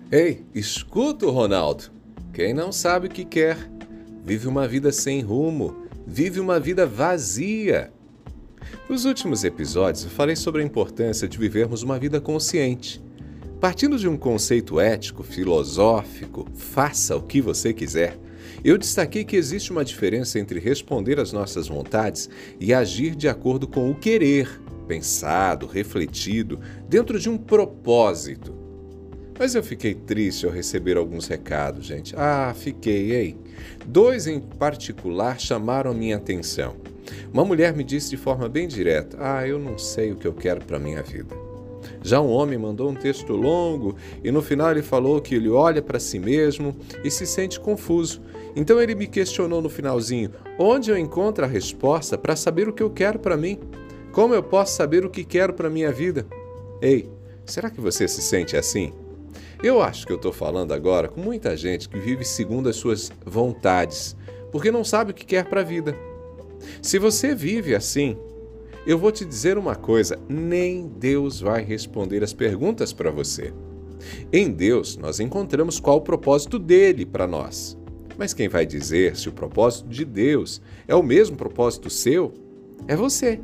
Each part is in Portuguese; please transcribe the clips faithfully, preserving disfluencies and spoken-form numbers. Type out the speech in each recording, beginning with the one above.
Ei, escuta o Ronaldo. Quem não sabe o que quer, vive uma vida sem rumo, vive uma vida vazia. Nos últimos episódios eu falei sobre a importância de vivermos uma vida consciente. Partindo de um conceito ético, filosófico, faça o que você quiser, eu destaquei que existe uma diferença entre responder às nossas vontades e agir de acordo com o querer, pensado, refletido, dentro de um propósito. Mas eu fiquei triste ao receber alguns recados, gente. Ah, fiquei, ei. Dois em particular chamaram a minha atenção. Uma mulher me disse de forma bem direta: ah, eu não sei o que eu quero para minha vida. Já um homem mandou um texto longo e no final ele falou que ele olha para si mesmo e se sente confuso. Então ele me questionou no finalzinho: onde eu encontro a resposta para saber o que eu quero para mim? Como eu posso saber o que quero para minha vida? Ei, será que você se sente assim? Eu acho que eu estou falando agora com muita gente que vive segundo as suas vontades, porque não sabe o que quer para a vida. Se você vive assim, eu vou te dizer uma coisa: nem Deus vai responder as perguntas para você. Em Deus, nós encontramos qual o propósito dele para nós. Mas quem vai dizer se o propósito de Deus é o mesmo propósito seu, é você.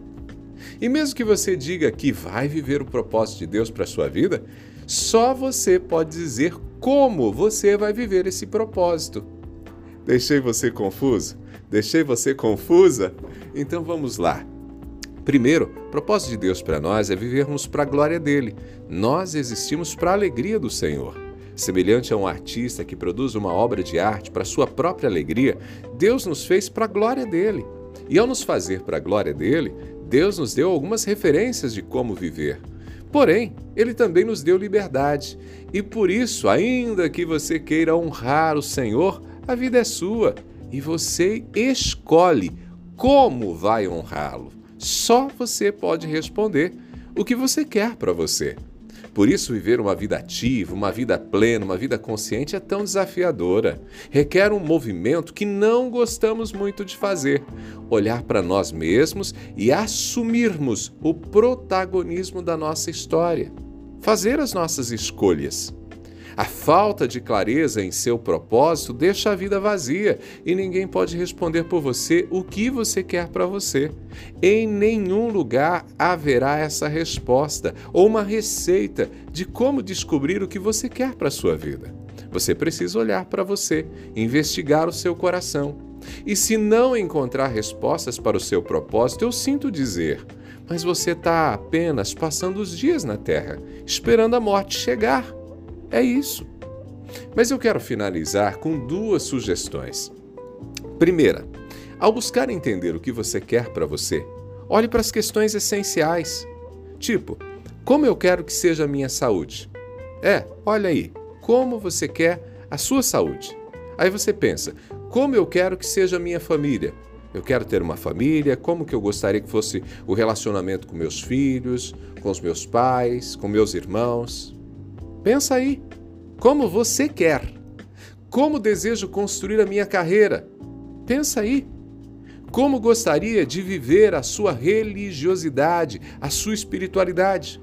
E mesmo que você diga que vai viver o propósito de Deus para a sua vida, só você pode dizer como você vai viver esse propósito. Deixei você confuso? Deixei você confusa? Então vamos lá. Primeiro, o propósito de Deus para nós é vivermos para a glória dele. Nós existimos para a alegria do Senhor. Semelhante a um artista que produz uma obra de arte para sua própria alegria, Deus nos fez para a glória dele. E ao nos fazer para a glória dele, Deus nos deu algumas referências de como viver. Porém, ele também nos deu liberdade. E por isso, ainda que você queira honrar o Senhor, a vida é sua. E você escolhe como vai honrá-lo. Só você pode responder o que você quer para você. Por isso, viver uma vida ativa, uma vida plena, uma vida consciente é tão desafiadora. Requer um movimento que não gostamos muito de fazer. Olhar para nós mesmos e assumirmos o protagonismo da nossa história. Fazer as nossas escolhas. A falta de clareza em seu propósito deixa a vida vazia e ninguém pode responder por você o que você quer para você. Em nenhum lugar haverá essa resposta ou uma receita de como descobrir o que você quer para a sua vida. Você precisa olhar para você, investigar o seu coração. E se não encontrar respostas para o seu propósito, eu sinto dizer, mas você está apenas passando os dias na Terra, esperando a morte chegar. É isso. Mas eu quero finalizar com duas sugestões. Primeira, ao buscar entender o que você quer para você, olhe para as questões essenciais. Tipo, como eu quero que seja a minha saúde? É, olha aí, como você quer a sua saúde? Aí você pensa, como eu quero que seja a minha família? Eu quero ter uma família, como que eu gostaria que fosse o relacionamento com meus filhos, com os meus pais, com meus irmãos? Pensa aí, como você quer? Como desejo construir a minha carreira? Pensa aí. Como gostaria de viver a sua religiosidade, a sua espiritualidade?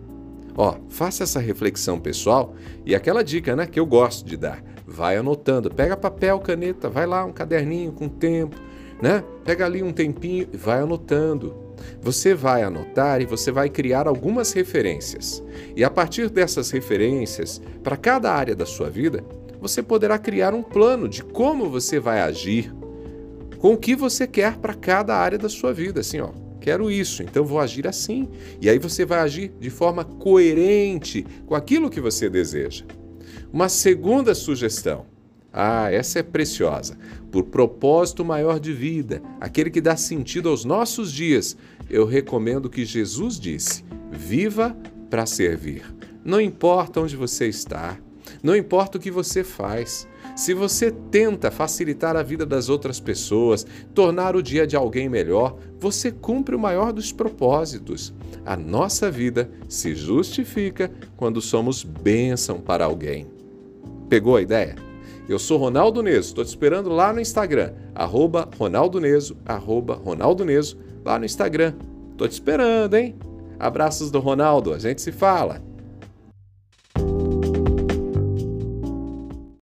Ó, faça essa reflexão pessoal e aquela dica, né, que eu gosto de dar. Vai anotando, pega papel, caneta, vai lá, um caderninho com tempo, né? Pega ali um tempinho e vai anotando. Você vai anotar e você vai criar algumas referências. E a partir dessas referências, para cada área da sua vida, você poderá criar um plano de como você vai agir, com o que você quer para cada área da sua vida. Assim, ó, quero isso, então vou agir assim. E aí você vai agir de forma coerente com aquilo que você deseja. Uma segunda sugestão. Ah, essa é preciosa. Por propósito maior de vida, aquele que dá sentido aos nossos dias, eu recomendo o que Jesus disse: viva para servir. Não importa onde você está, não importa o que você faz. Se você tenta facilitar a vida das outras pessoas, tornar o dia de alguém melhor, você cumpre o maior dos propósitos. A nossa vida se justifica quando somos bênção para alguém. Pegou a ideia? Eu sou Ronaldo Neso, estou te esperando lá no Instagram, arroba Ronaldo Neso, arroba Ronaldo Neso, lá no Instagram. Estou te esperando, hein? Abraços do Ronaldo, a gente se fala.